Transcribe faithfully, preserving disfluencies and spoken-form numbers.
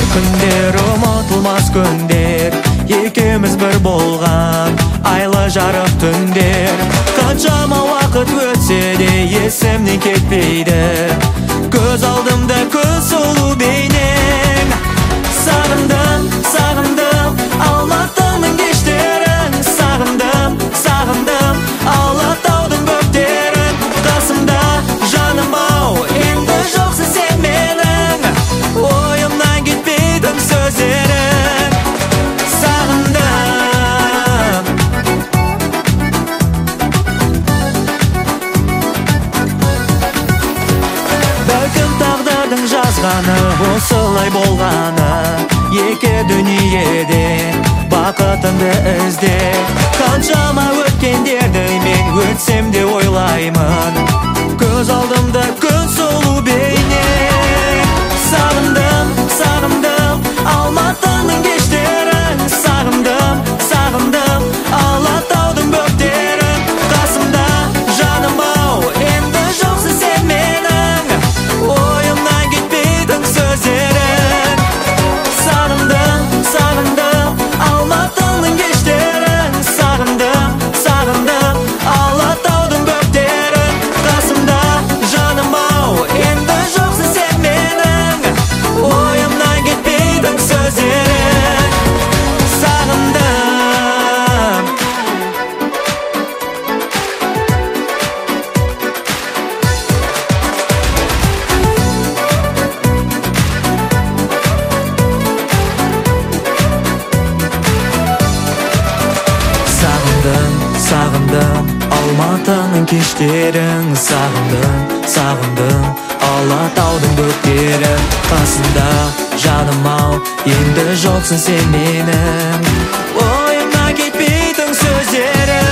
күндер ұмытылмас күндер, екеуміз бір болған айлы жарық түндер. Қаншама уақыт өтсе де есімнен кетпейді көз алдымда көз сұлу бейнең. Сағындым, сағындым Алматының кештерін, сағындым, сағындым Алатаудың бөктерін. Қасымда жаным ау, енді жоқсың сен менің, ойымнан кетпейдің сөздерің. Сағындым. Бәлкім тағдырдың жазғаны осылай болғаны, екі дүниеде бақытымды ізде. Қаншама өткендерді мен өтсем де ойлаймын, көз алдымда күн сұлу бейне. Сағындым, сағындым Алматының кештерін, сағындым, сағындым Алатаудың бөктерін. Қасымда жаным ау, енді жоқсың сен менің, ойымнан кетпейдің сөздерің. Сағындым, сағындым Алматының кештерін, сағындым, сағындым Алатаудың бөктерін. Қасымда жаным ау, енді жоқсың сен менің, ойымнан кетпейдің сөздерің. Сағындым. Сағындым, сағындым Алматының кештерін, сағындым, сағындым Алатаудың бөктерін. Қасымда жаным ау, енді жоқсың сен менің, ойымнан кетпейтін сөздерің.